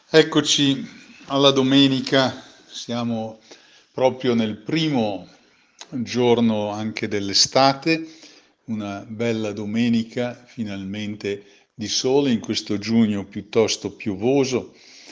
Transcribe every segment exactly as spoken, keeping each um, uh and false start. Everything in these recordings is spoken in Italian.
Eccoci alla domenica, siamo proprio nel primo giorno anche dell'estate, una bella domenica finalmente di sole in questo giugno piuttosto piovoso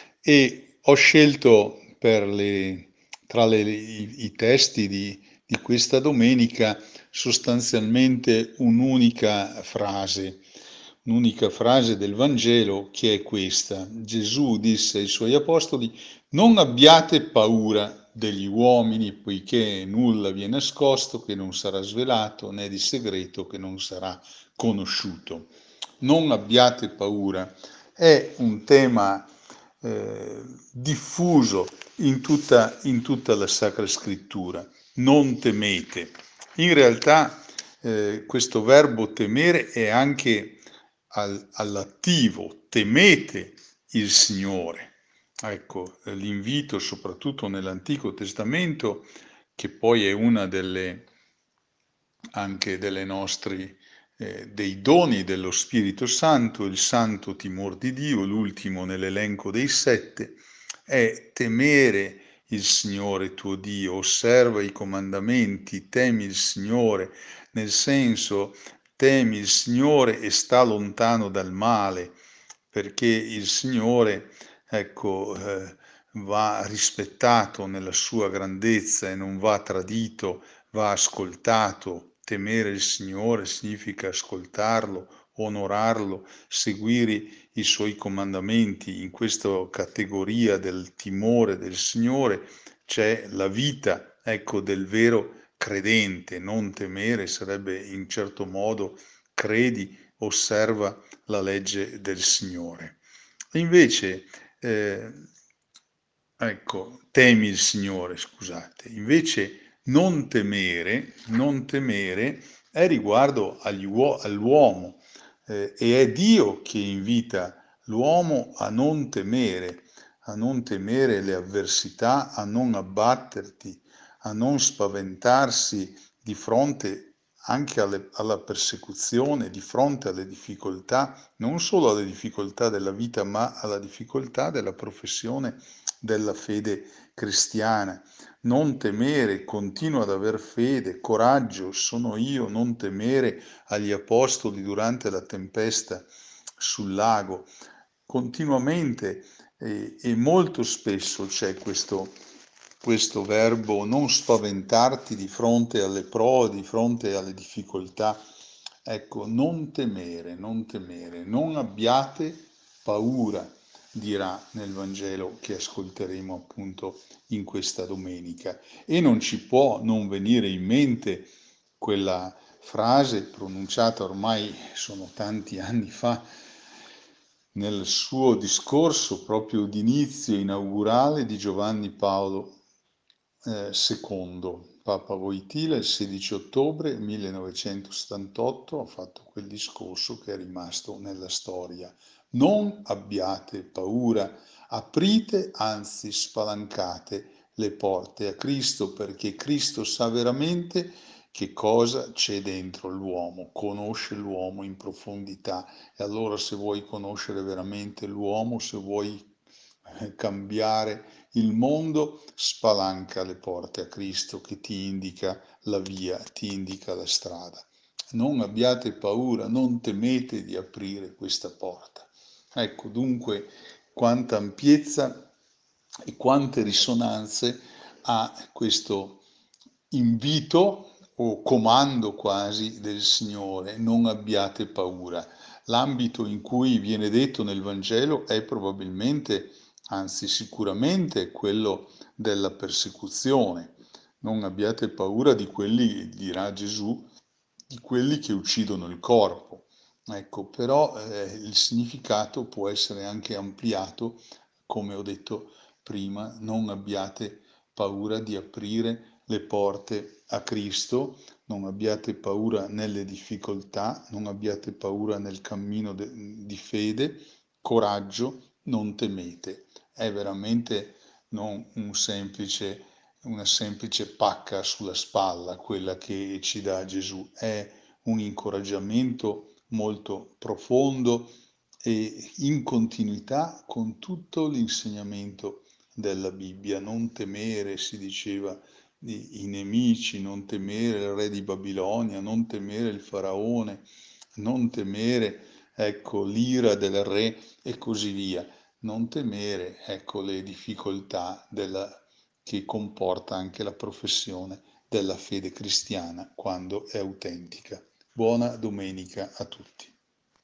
e ho scelto per le, tra le- i, i testi di, di questa domenica sostanzialmente un'unica frase un'unica frase del Vangelo che è questa. Gesù disse ai suoi apostoli: non abbiate paura degli uomini, poiché nulla vi è nascosto che non sarà svelato, né di segreto che non sarà conosciuto. Non abbiate paura. È un tema eh, diffuso in tutta, in tutta la Sacra Scrittura. Non temete. In realtà eh, questo verbo temere è anche al- all'attivo, temete il Signore. Ecco, eh, l'invito soprattutto nell'Antico Testamento, che poi è una delle, anche delle nostre, eh, dei doni dello Spirito Santo, il santo timor di Dio, l'ultimo nell'elenco dei sette, è temere il Signore tuo Dio, osserva i comandamenti, temi il Signore, nel senso temi il Signore e sta lontano dal male, perché il Signore, ecco, eh, va rispettato nella sua grandezza e non va tradito, va ascoltato. Temere il Signore significa ascoltarlo, onorarlo, seguire i suoi comandamenti. In questa categoria del timore del Signore c'è la vita, ecco, del vero credente. Non temere sarebbe in certo modo credi, osserva la legge del Signore. Invece, eh, ecco, temi il Signore, scusate. Invece non temere, non temere è riguardo agli uo- all'uomo, eh, e è Dio che invita l'uomo a non temere, a non temere le avversità, a non abbatterti, a non spaventarsi di fronte anche alle- alla persecuzione, di fronte alle difficoltà, non solo alle difficoltà della vita, ma alla difficoltà della professione della fede cristiana. Non temere, continua ad aver fede, coraggio, sono io, non temere agli apostoli durante la tempesta sul lago. Continuamente e, e molto spesso c'è questo, questo verbo non spaventarti di fronte alle prove, di fronte alle difficoltà. Ecco, non temere, non temere, non abbiate paura, dirà nel Vangelo che ascolteremo appunto in questa domenica. E non ci può non venire in mente quella frase pronunciata ormai sono tanti anni fa nel suo discorso proprio d'inizio inaugurale di Giovanni Paolo eh, secondo. Papa Wojtyla il sedici ottobre millenovecentosettantotto ha fatto quel discorso che è rimasto nella storia. Non abbiate paura, aprite, anzi spalancate le porte a Cristo, perché Cristo sa veramente che cosa c'è dentro l'uomo, conosce l'uomo in profondità. E allora se vuoi conoscere veramente l'uomo, se vuoi eh, cambiare il mondo, spalanca le porte a Cristo che ti indica la via, ti indica la strada. Non abbiate paura, non temete di aprire questa porta. Ecco dunque quanta ampiezza e quante risonanze ha questo invito o comando quasi del Signore, non abbiate paura. L'ambito in cui viene detto nel Vangelo è probabilmente, anzi sicuramente, quello della persecuzione. Non abbiate paura di quelli, dirà Gesù, di quelli che uccidono il corpo. Ecco, però eh, il significato può essere anche ampliato, come ho detto prima, non abbiate paura di aprire le porte a Cristo, non abbiate paura nelle difficoltà, non abbiate paura nel cammino de- di fede, coraggio, non temete. È veramente non un semplice, una semplice pacca sulla spalla quella che ci dà Gesù, è un incoraggiamento molto profondo e in continuità con tutto l'insegnamento della Bibbia. Non temere, si diceva, i, i nemici, non temere il re di Babilonia, non temere il faraone, non temere, ecco, l'ira del re e così via. Non temere, ecco, le difficoltà della, che comporta anche la professione della fede cristiana quando è autentica. Buona domenica a tutti.